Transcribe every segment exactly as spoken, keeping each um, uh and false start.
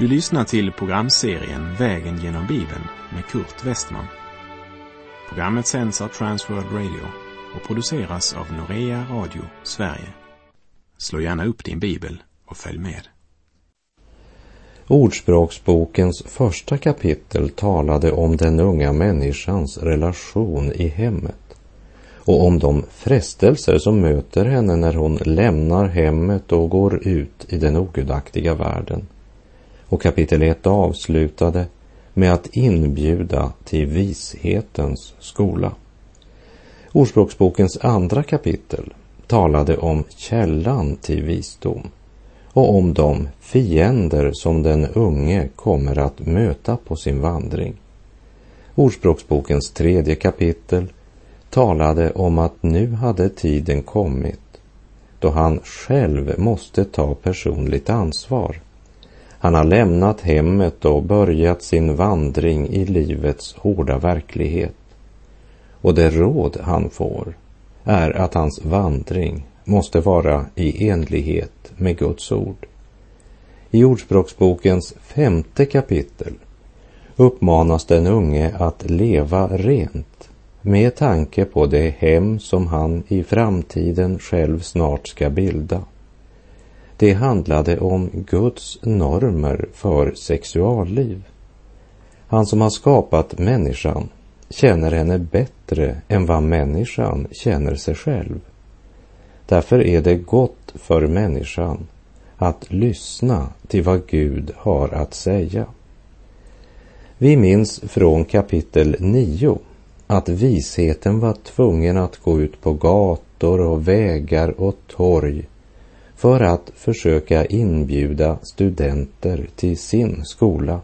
Du lyssnar till programserien Vägen genom Bibeln med Kurt Westman. Programmet sänds av Transworld Radio och produceras av Norea Radio Sverige. Slå gärna upp din bibel och följ med. Ordspråksbokens första kapitel talade om den unga människans relation i hemmet och om de frestelser som möter henne när hon lämnar hemmet och går ut i den ogudaktiga världen. Och kapitel ett avslutade med att inbjuda till vishetens skola. Ordspråksbokens andra kapitel talade om källan till visdom och om de fiender som den unge kommer att möta på sin vandring. Ordspråksbokens tredje kapitel talade om att nu hade tiden kommit då han själv måste ta personligt ansvar. Han har lämnat hemmet och börjat sin vandring i livets hårda verklighet. Och det råd han får är att hans vandring måste vara i enlighet med Guds ord. I Ordspråksbokens femte kapitel uppmanas den unge att leva rent med tanke på det hem som han i framtiden själv snart ska bilda. Det handlade om Guds normer för sexualliv. Han som har skapat människan känner henne bättre än vad människan känner sig själv. Därför är det gott för människan att lyssna till vad Gud har att säga. Vi minns från kapitel nio att visheten var tvungen att gå ut på gator och vägar och torg för att försöka inbjuda studenter till sin skola.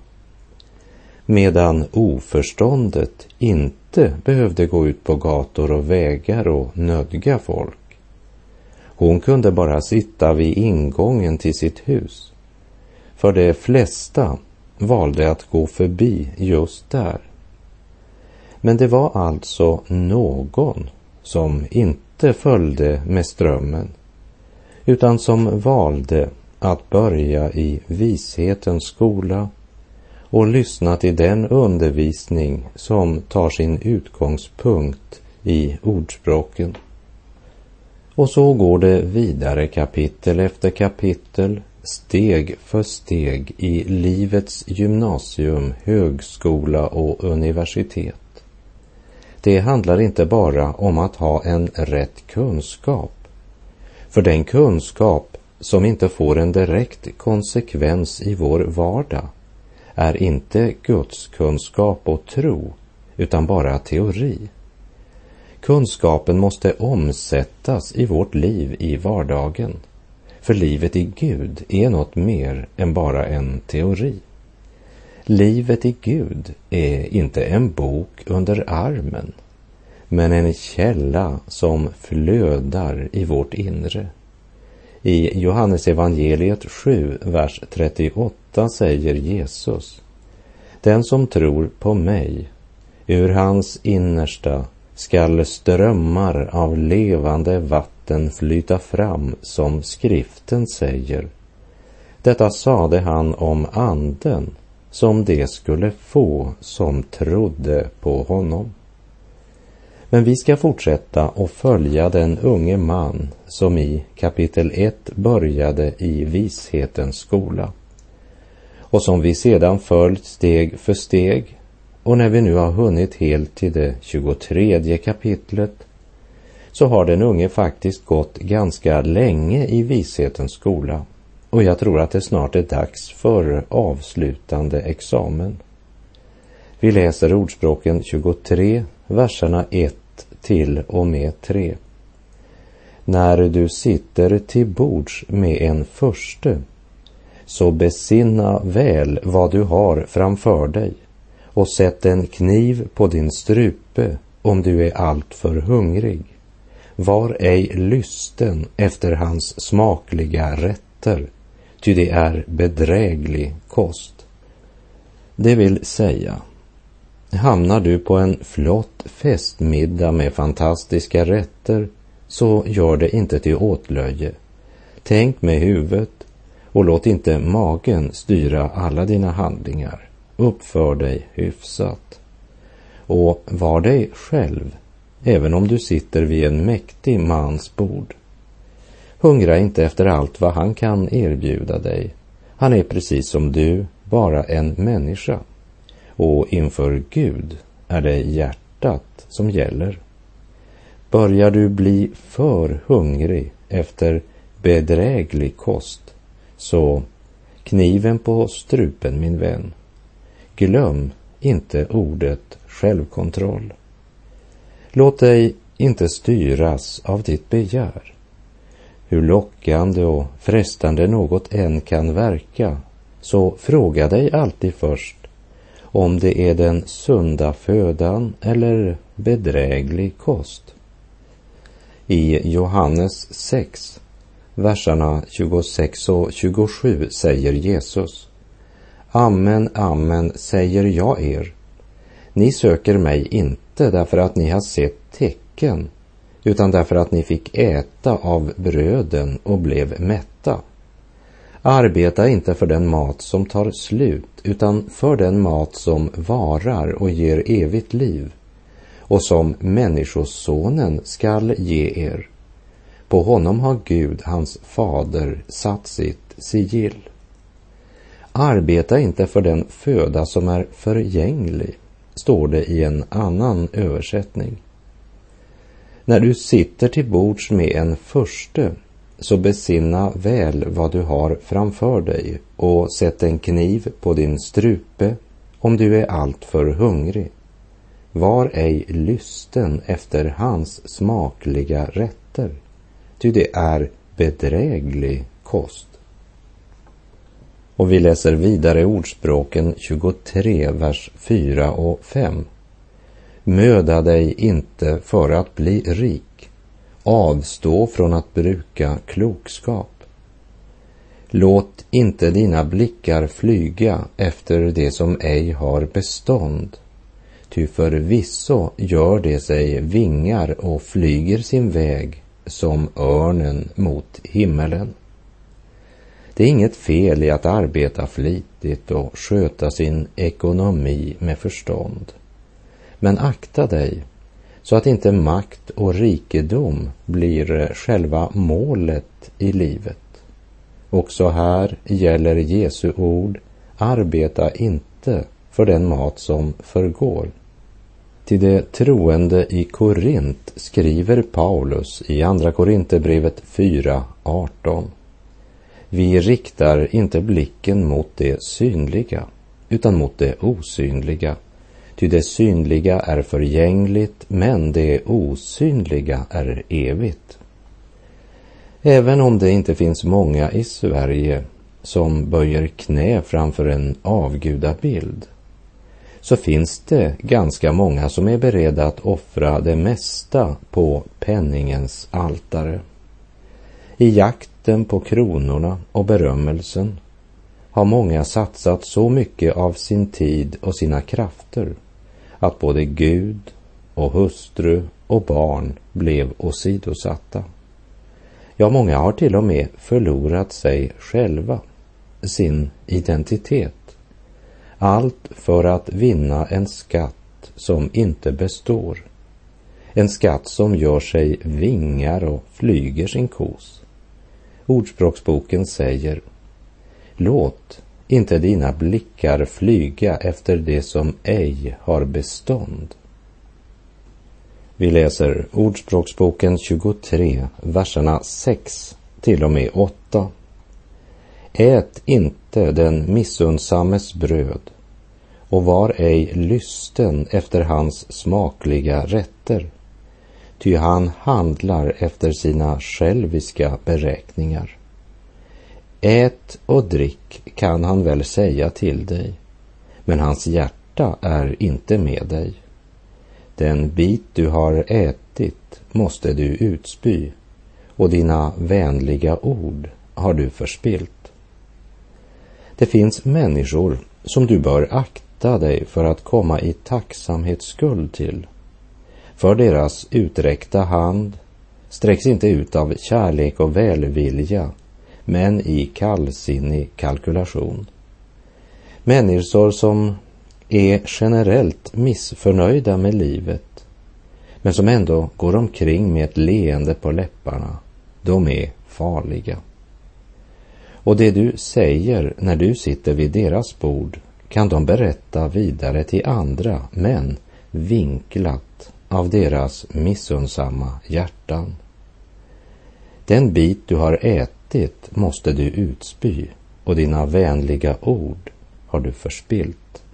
Medan oförståndet inte behövde gå ut på gator och vägar och nödga folk. Hon kunde bara sitta vid ingången till sitt hus. För de flesta valde att gå förbi just där. Men det var alltså någon som inte följde med strömmen, utan som valde att börja i vishetens skola och lyssna till den undervisning som tar sin utgångspunkt i ordspråken. Och så går det vidare kapitel efter kapitel, steg för steg i livets gymnasium, högskola och universitet. Det handlar inte bara om att ha en rätt kunskap. För den kunskap som inte får en direkt konsekvens i vår vardag är inte Guds kunskap och tro, utan bara teori. Kunskapen måste omsättas i vårt liv i vardagen. För livet i Gud är något mer än bara en teori. Livet i Gud är inte en bok under armen, men en källa som flödar i vårt inre. I Johannes evangeliet sju, vers trettioåtta säger Jesus: Den som tror på mig, ur hans innersta skall strömmar av levande vatten flyta fram, som skriften säger. Detta sade han om anden som det skulle få som trodde på honom. Men vi ska fortsätta och följa den unge man som i kapitel ett började i vishetens skola och som vi sedan följt steg för steg. Och när vi nu har hunnit helt till det tjugotredje kapitlet så har den unge faktiskt gått ganska länge i vishetens skola, och jag tror att det snart är dags för avslutande examen. Vi läser Ordspråken tjugotre, verserna ett till och med tre. När du sitter till bords med en furste, så besinna väl vad du har framför dig, och sätt en kniv på din strupe om du är allt för hungrig. Var ej lysten efter hans smakliga rätter, ty det är bedräglig kost. Det vill säga, hamnar du på en flott festmiddag med fantastiska rätter, så gör det inte till åtlöje. Tänk med huvudet Och låt inte magen styra alla dina handlingar. Uppför dig hyfsat. Och var dig själv, även om du sitter vid en mäktig mans bord. Hungra inte efter allt vad han kan erbjuda dig. Han är precis som du, bara en människa. Och inför Gud är det hjärtat som gäller. Börjar du bli för hungrig efter bedräglig kost, så kniven på strupen, min vän. Glöm inte ordet självkontroll. Låt dig inte styras av ditt begär. Hur lockande och frestande något än kan verka, så fråga dig alltid först om det är den sunda födan eller bedräglig kost. I Johannes sex, verserna tjugosex och tjugosju säger Jesus: Amen, amen säger jag er. Ni söker mig inte därför att ni har sett tecken, utan därför att ni fick äta av bröden och blev mätta. Arbeta inte för den mat som tar slut, utan för den mat som varar och ger evigt liv, och som människosonen skall ge er. På honom har Gud, hans fader, satt sitt sigill. Arbeta inte för den föda som är förgänglig, står det i en annan översättning. När du sitter till bords med en furste, så besinna väl vad du har framför dig och sätt en kniv på din strupe om du är allt för hungrig. Var ej lysten efter hans smakliga rätter, ty det är bedräglig kost. Och vi läser vidare Ordspråken tjugotre, vers fyra och fem. Möda dig inte för att bli rik. Avstå från att bruka klokskap. Låt inte dina blickar flyga efter det som ej har bestånd. Ty förvisso gör det sig vingar och flyger sin väg som örnen mot himmelen. Det är inget fel i att arbeta flitigt och sköta sin ekonomi med förstånd. Men akta dig så att inte makt och rikedom blir själva målet i livet. Också här gäller Jesu ord: arbeta inte för den mat som förgår. Till det troende i Korint skriver Paulus i andra Korinthierbrevet fyra arton. Vi riktar inte blicken mot det synliga, utan mot det osynliga. Ty det synliga är förgängligt, men det osynliga är evigt. Även om det inte finns många i Sverige som böjer knä framför en avgudabild, så finns det ganska många som är beredda att offra det mesta på penningens altare. I jakten på kronorna och berömmelsen har många satsat så mycket av sin tid och sina krafter att både Gud och hustru och barn blev åsidosatta. Ja, många har till och med förlorat sig själva, sin identitet. Allt för att vinna en skatt som inte består. En skatt som gör sig vingar och flyger sin kos. Ordspråksboken säger: låt inte dina blickar flyga efter det som ej har bestånd. Vi läser Ordspråksboken tjugotre, verserna sex till och med åtta. Ät inte den missundsammes bröd, och var ej lysten efter hans smakliga rätter, ty han handlar efter sina själviska beräkningar. Ät och drick kan han väl säga till dig, men hans hjärta är inte med dig. Den bit du har ätit måste du utspy, och dina vänliga ord har du förspilt. Det finns människor som du bör akta dig för att komma i tacksamhetsskuld till. För deras uträckta hand sträcks inte ut av kärlek och välvilja, men i kallsinnig kalkulation. Människor som är generellt missförnöjda med livet, men som ändå går omkring med ett leende på läpparna, de är farliga. Och det du säger när du sitter vid deras bord kan de berätta vidare till andra, men vinklat av deras missunnsamma hjärtan. Den bit du har ätit måste du utspy, och dina vänliga ord har du förspilt.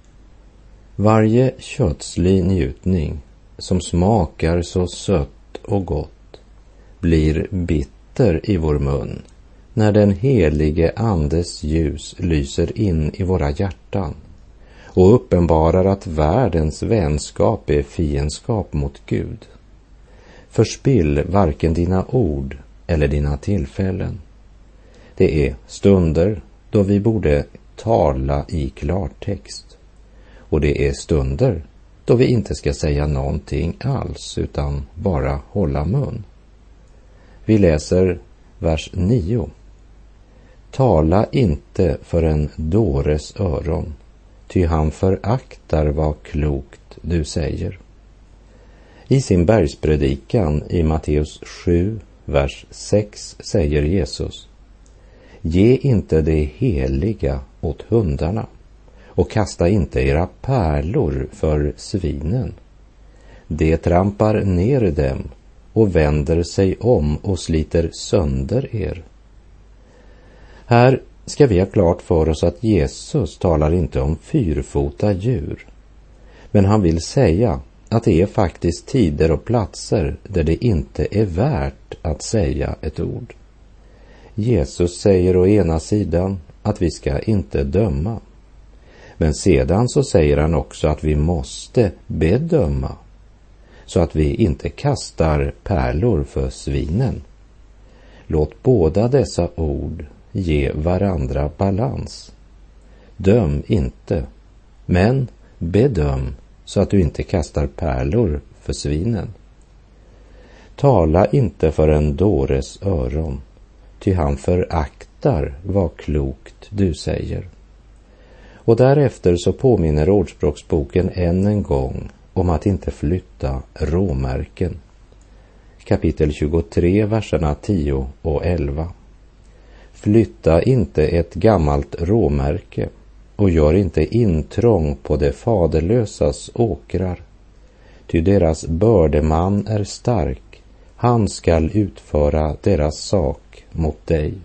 Varje kötslig njutning som smakar så sött och gott blir bitter i vår mun när den helige Andes ljus lyser in i våra hjärtan och uppenbarar att världens vänskap är fiendskap mot Gud. Förspill varken dina ord eller dina tillfällen. Det är stunder då vi borde tala i klartext, och det är stunder då vi inte ska säga någonting alls utan bara hålla mun. Vi läser vers nio. Tala inte för en dåres öron, ty han föraktar vad klokt du säger. I sin bergspredikan i Matteus sju, vers sex säger Jesus: Ge inte det heliga åt hundarna och kasta inte era pärlor för svinen. De trampar ner dem och vänder sig om och sliter sönder er. Här ska vi ha klart för oss att Jesus talar inte om fyrfota djur, men han vill säga att det är faktiskt tider och platser där det inte är värt att säga ett ord. Jesus säger å ena sidan att vi ska inte döma, men sedan så säger han också att vi måste bedöma, så att vi inte kastar pärlor för svinen. Låt båda dessa ord ge varandra balans. Döm inte, men bedöm så att du inte kastar pärlor för svinen. Tala inte för en dåres öron, ty han föraktar vad klokt du säger. Och därefter så påminner Ordspråksboken än en gång om att inte flytta råmärken. Kapitel tjugotre, verserna tio och elva. Flytta inte ett gammalt råmärke och gör inte intrång på det faderlösas åkrar. Ty deras bördeman är stark, han skall utföra deras sak mot dig.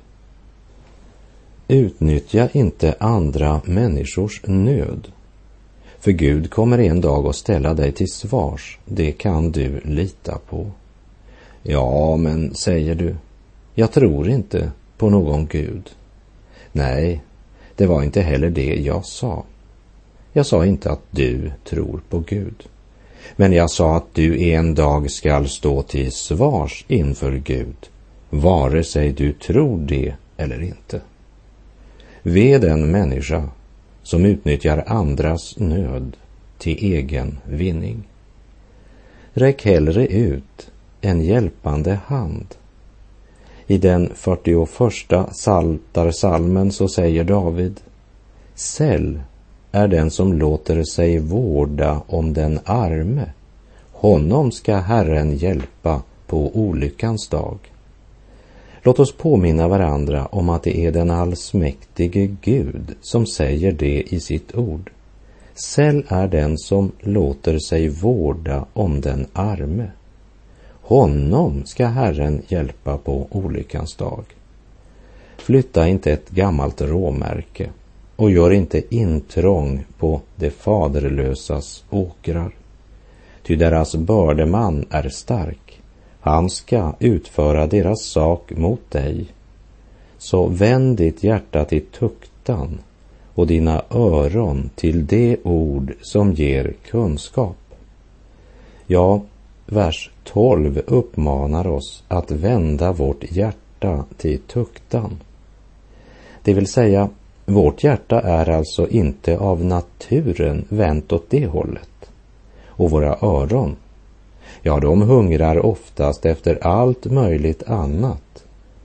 Utnyttja inte andra människors nöd, för Gud kommer en dag att ställa dig till svars, det kan du lita på. Ja, men säger du, jag tror inte på någon Gud. Nej, det var inte heller det jag sa. Jag sa inte att du tror på Gud, men jag sa att du en dag skall stå till svars inför Gud, vare sig du tror det eller inte. Ve den människa som utnyttjar andras nöd till egen vinning. Räck hellre ut en hjälpande hand. I den fyrtioförsta psaltarpsalmen så säger David: Säll är den som låter sig vårda om den arme. Honom ska Herren hjälpa på olyckans dag. Låt oss påminna varandra om att det är den allsmäktige Gud som säger det i sitt ord. Säll är den som låter sig vårda om den arme. Honom ska Herren hjälpa på olyckans dag. Flytta inte ett gammalt råmärke och gör inte intrång på det faderlösas åkrar. Ty deras bördeman är stark, han ska utföra deras sak mot dig. Så vänd ditt hjärta till tuktan och dina öron till det ord som ger kunskap. Ja, vers tolv uppmanar oss att vända vårt hjärta till tuktan. Det vill säga, vårt hjärta är alltså inte av naturen vänt åt det hållet. Och våra öron, ja, de hungrar oftast efter allt möjligt annat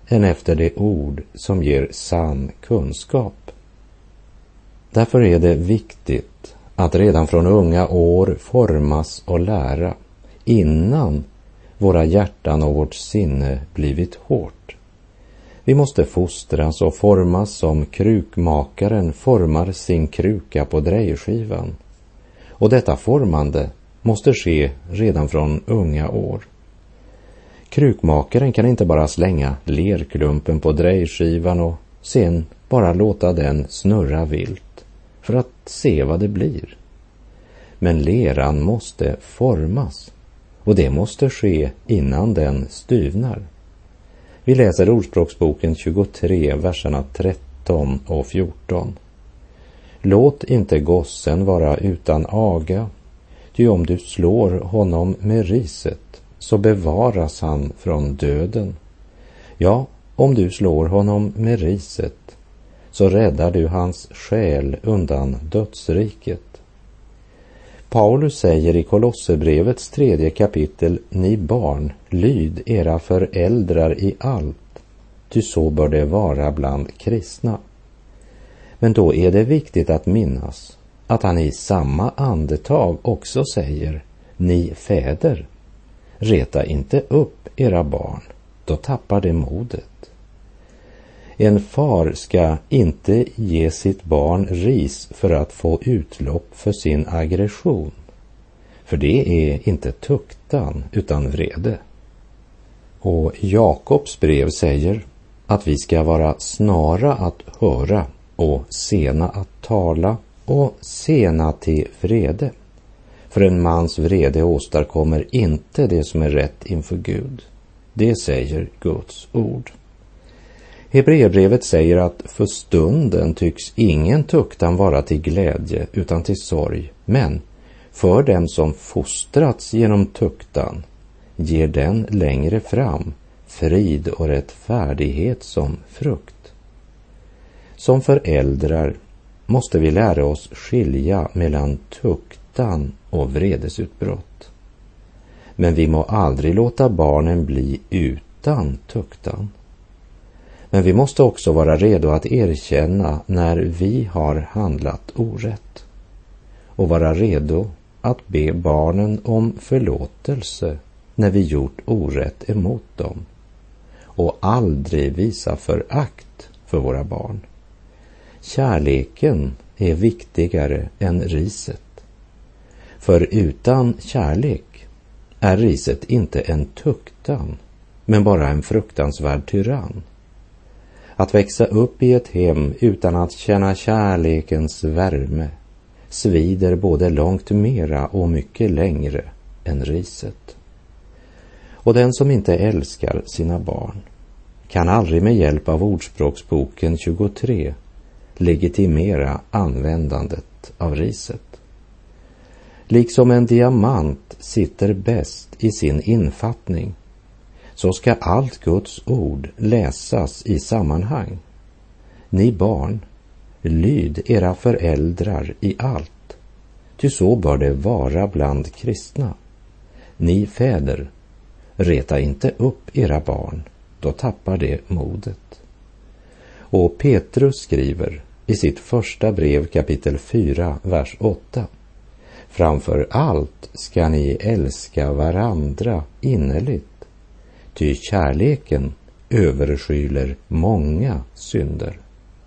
än efter det ord som ger sann kunskap. Därför är det viktigt att redan från unga år formas och lära innan våra hjärtan och vårt sinne blivit hårt. Vi måste fostras och formas som krukmakaren formar sin kruka på drejskivan. Och detta formande måste ske redan från unga år. Krukmakaren kan inte bara slänga lerklumpen på drejskivan och sen bara låta den snurra vilt för att se vad det blir. Men leran måste formas, och det måste ske innan den styvnar. Vi läser Ordspråksboken tjugotre, verserna tretton och fjorton. Låt inte gossen vara utan aga, ty om du slår honom med riset så bevaras han från döden. Ja, om du slår honom med riset så räddar du hans själ undan dödsriket. Paulus säger i Kolosserbrevets tredje kapitel: Ni barn, lyd era föräldrar i allt, ty så bör det vara bland kristna. Men då är det viktigt att minnas att han i samma andetag också säger: Ni fäder, reta inte upp era barn, då tappar det modet. En far ska inte ge sitt barn ris för att få utlopp för sin aggression, för det är inte tuktan utan vrede. Och Jakobs brev säger att vi ska vara snara att höra och sena att tala och sena till vrede. För en mans vrede åstadkommer inte det som är rätt inför Gud. Det säger Guds ord. Hebreerbrevet säger att för stunden tycks ingen tuktan vara till glädje utan till sorg, men för dem som fostrats genom tuktan ger den längre fram frid och rättfärdighet som frukt. Som föräldrar måste vi lära oss skilja mellan tuktan och vredesutbrott. Men vi må aldrig låta barnen bli utan tuktan. Men vi måste också vara redo att erkänna när vi har handlat orätt och vara redo att be barnen om förlåtelse när vi gjort orätt emot dem och aldrig visa förakt för våra barn. Kärleken är viktigare än riset. För utan kärlek är riset inte en tuktan, men bara en fruktansvärd tyrann. Att växa upp i ett hem utan att känna kärlekens värme svider både långt mera och mycket längre än riset. Och den som inte älskar sina barn kan aldrig med hjälp av Ordspråksboken tjugotre legitimera användandet av riset. Liksom en diamant sitter bäst i sin infattning, så ska allt Guds ord läsas i sammanhang. Ni barn, lyd era föräldrar i allt, ty så bör det vara bland kristna. Ni fäder, reta inte upp era barn, då tappar det modet. Och Petrus skriver i sitt första brev kapitel fyra, vers åtta: Framför allt ska ni älska varandra innerligt, ty kärleken överskyler många synder.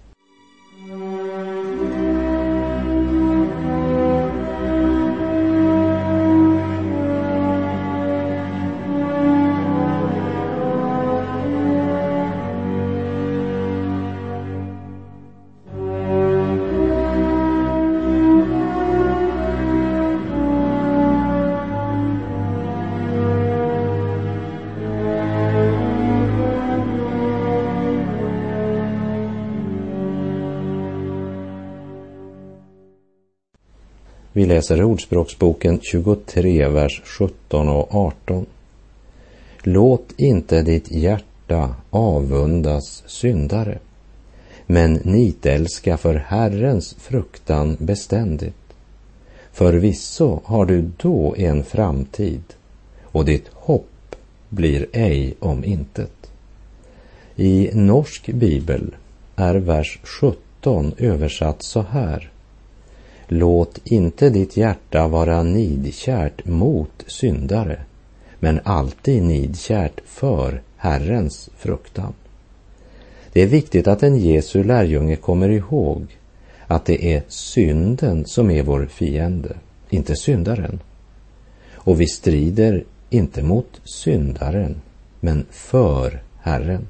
Vi läser Ordspråksboken tjugotre, vers sjutton och arton. Låt inte ditt hjärta avundas syndare, men nitälska för Herrens fruktan beständigt. Förvisso har du då en framtid, och ditt hopp blir ej om intet. I norsk bibel är vers sjutton översatt så här: Låt inte ditt hjärta vara nidkärt mot syndare, men alltid nidkärt för Herrens fruktan. Det är viktigt att en Jesu lärjunge kommer ihåg att det är synden som är vår fiende, inte syndaren. Och vi strider inte mot syndaren, men för Herren.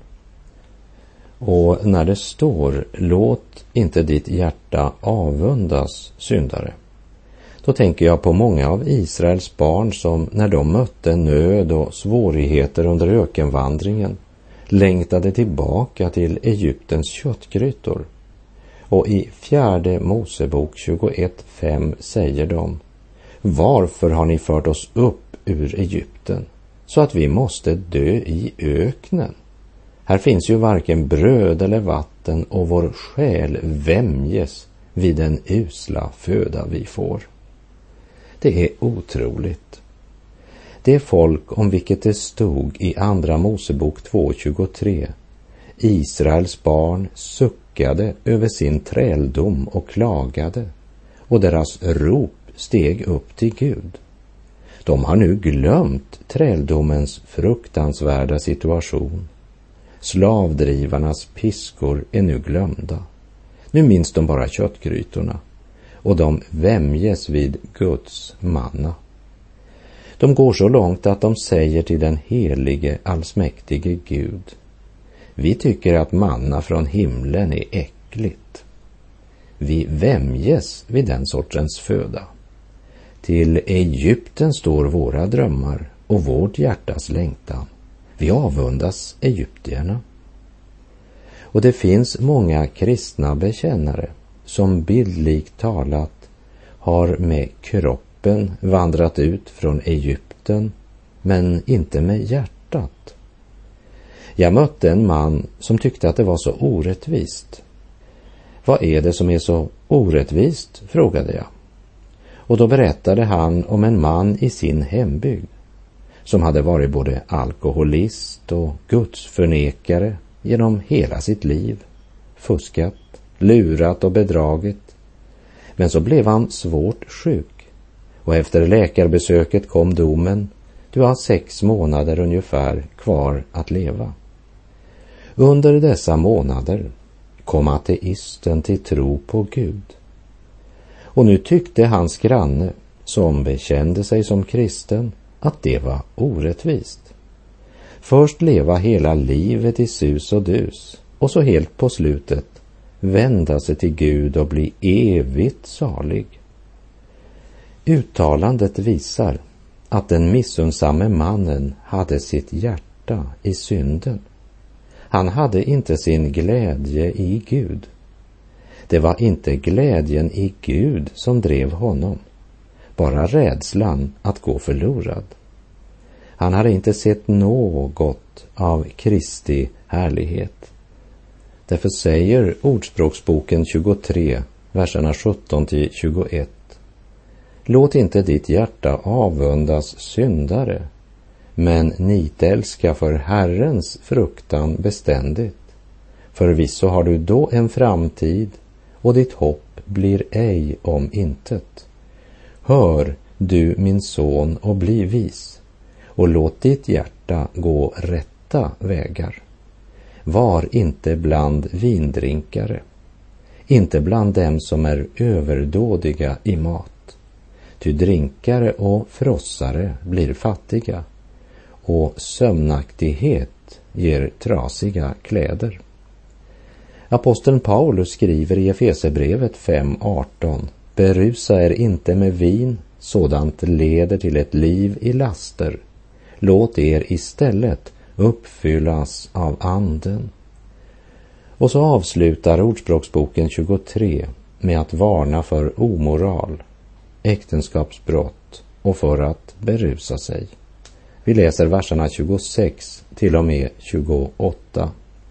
Och när det står låt inte ditt hjärta avundas syndare, då tänker jag på många av Israels barn som när de mötte nöd och svårigheter under ökenvandringen längtade tillbaka till Egyptens köttgrytor. Och i fjärde Mosebok tjugoett fem säger de: Varför har ni fört oss upp ur Egypten så att vi måste dö i öknen? Här finns ju varken bröd eller vatten och vår själ vämjes vid den usla föda vi får. Det är otroligt. Det folk om vilket det stod i andra Mosebok två tjugotre, Israels barn suckade över sin träldom och klagade, och deras rop steg upp till Gud. De har nu glömt träldomens fruktansvärda situation. Slavdrivarnas piskor är nu glömda. Nu minns de bara köttgrytorna, och de vämjes vid Guds manna. De går så långt att de säger till den helige, allsmäktige Gud: Vi tycker att manna från himlen är äckligt. Vi vämjes vid den sortens föda. Till Egypten står våra drömmar och vårt hjärtas längtan. Vi avundas egyptierna. Och det finns många kristna bekännare som bildligt talat har med kroppen vandrat ut från Egypten, men inte med hjärtat. Jag mötte en man som tyckte att det var så orättvist. Vad är det som är så orättvist, frågade jag. Och då berättade han om en man i sin hembygd som hade varit både alkoholist och gudsförnekare genom hela sitt liv, fuskat, lurat och bedragit. Men så blev han svårt sjuk, och efter läkarbesöket kom domen: du har sex månader ungefär kvar att leva. Under dessa månader kom ateisten till tro på Gud. Och nu tyckte hans granne, som bekände sig som kristen, att det var orättvist. Först leva hela livet i sus och dus, och så helt på slutet vända sig till Gud och bli evigt salig. Uttalandet visar att den missunnsamme mannen hade sitt hjärta i synden. Han hade inte sin glädje i Gud. Det var inte glädjen i Gud som drev honom, bara rädslan att gå förlorad. Han hade inte sett något av Kristi härlighet. Därför säger Ordspråksboken tjugotre, verserna sjutton till tjugoett: Låt inte ditt hjärta avundas syndare, men nitälska för Herrens fruktan beständigt. Förvisso har du då en framtid, och ditt hopp blir ej om intet. Hör, du min son, och bli vis, och låt ditt hjärta gå rätta vägar. Var inte bland vindrinkare, inte bland dem som är överdådiga i mat. Ty drinkare och frossare blir fattiga, och sömnaktighet ger trasiga kläder. Aposteln Paulus skriver i Efesebrevet fem arton: Berusa er inte med vin, sådant leder till ett liv i laster. Låt er istället uppfyllas av anden. Och så avslutar Ordspråksboken tjugotre med att varna för omoral, äktenskapsbrott och för att berusa sig. Vi läser verserna tjugosex till och med tjugoåtta.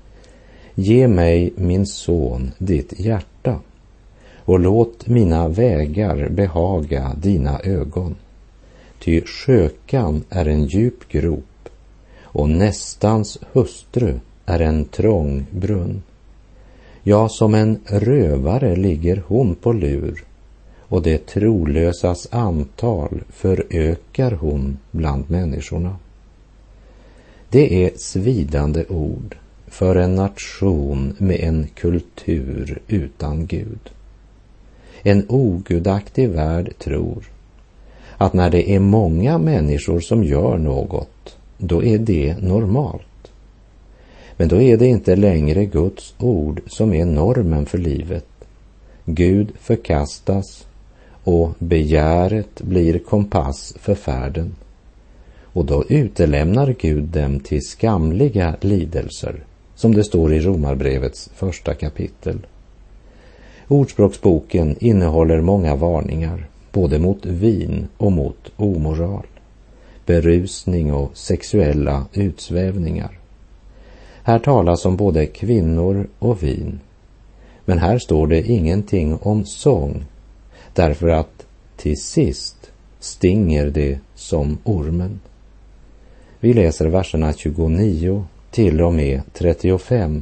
Ge mig, min son, ditt hjärta, och låt mina vägar behaga dina ögon. Ty skökan är en djup grop, och nästans hustru är en trång brunn. Ja, som en rövare ligger hon på lur, och det trolösas antal förökar hon bland människorna. Det är svidande ord för en nation med en kultur utan Gud. En ogudaktig värld tror att när det är många människor som gör något, då är det normalt. Men då är det inte längre Guds ord som är normen för livet. Gud förkastas och begäret blir kompass för färden. Och då utelämnar Gud dem till skamliga lidelser, som det står i Romarbrevets första kapitel. Ordspråksboken innehåller många varningar, både mot vin och mot omoral, berusning och sexuella utsvävningar. Här talas om både kvinnor och vin, men här står det ingenting om sång, därför att till sist stinger det som ormen. Vi läser verserna tjugonio till och med trettiofem.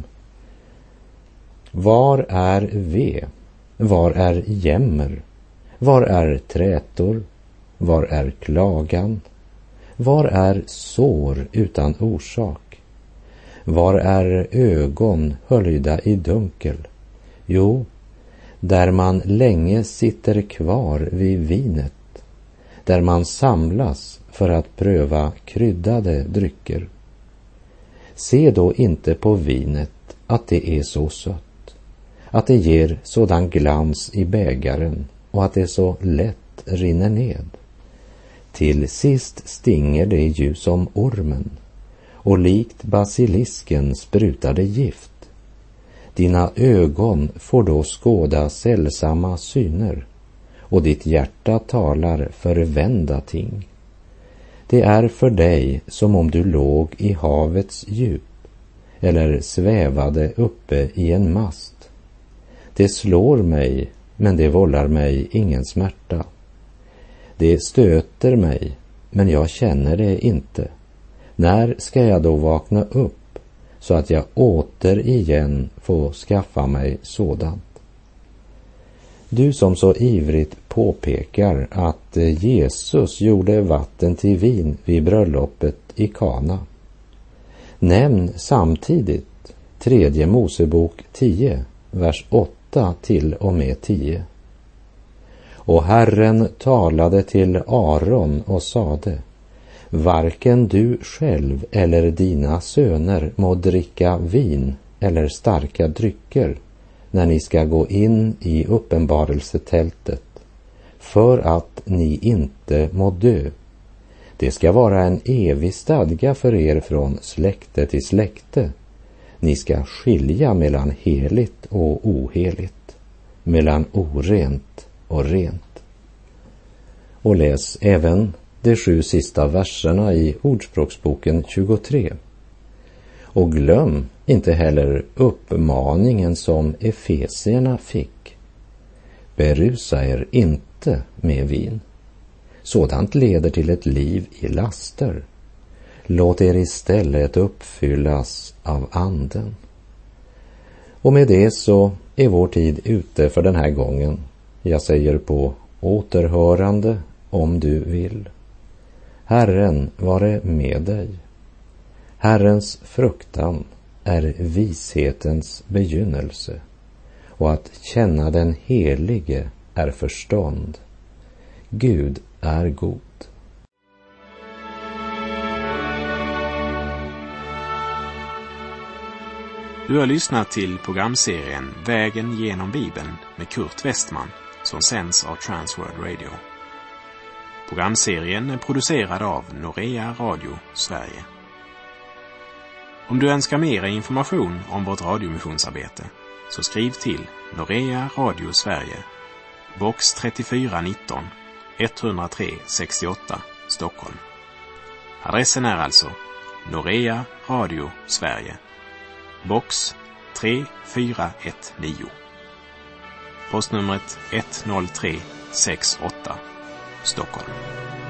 Var är ve? Var är jämmer? Var är trätor? Var är klagan? Var är sår utan orsak? Var är ögon höljda i dunkel? Jo, där man länge sitter kvar vid vinet, där man samlas för att pröva kryddade drycker. Se då inte på vinet att det är så sött, att det ger sådan glans i bägaren och att det så lätt rinner ned. Till sist stinger det ju som ormen, och likt basilisken sprutar det gift. Dina ögon får då skåda sällsamma syner, och ditt hjärta talar förvända ting. Det är för dig som om du låg i havets djup, eller svävade uppe i en mast. Det slår mig, men det vållar mig ingen smärta. Det stöter mig, men jag känner det inte. När ska jag då vakna upp, så att jag återigen får skaffa mig sådant? Du som så ivrigt påpekar att Jesus gjorde vatten till vin vid bröllopet i Kana. Nämn samtidigt tredje Mosebok tio, vers åtta till och med tio. Och Herren talade till Aron och sade: varken du själv eller dina söner må dricka vin eller starka drycker när ni ska gå in i uppenbarelsetältet, för att ni inte må dö. Det ska vara en evig stadga för er från släkte till släkte. Ni ska skilja mellan heligt och oheligt, mellan orent och rent. Och läs även de sju sista verserna i Ordspråksboken tjugotre. Och glöm inte heller uppmaningen som efesierna fick: berusa er inte med vin. Sådant leder till ett liv i laster. Låt er istället uppfyllas av anden. Och med det så är vår tid ute för den här gången. Jag säger på återhörande om du vill. Herren vare med dig. Herrens fruktan är vishetens begynnelse, och att känna den helige är förstånd. Gud är god. Du har lyssnat till programserien Vägen genom Bibeln med Kurt Westman, som sänds av Transworld Radio. Programserien är producerad av Norea Radio Sverige. Om du önskar mer information om vårt radiomissionsarbete, så skriv till Norea Radio Sverige, box trettiofyra nitton, etthundratre sextioåtta, Stockholm. Adressen är alltså Norea Radio Sverige, box tre fyra ett nio. Postnumret ett noll tre sex åtta, Stockholm.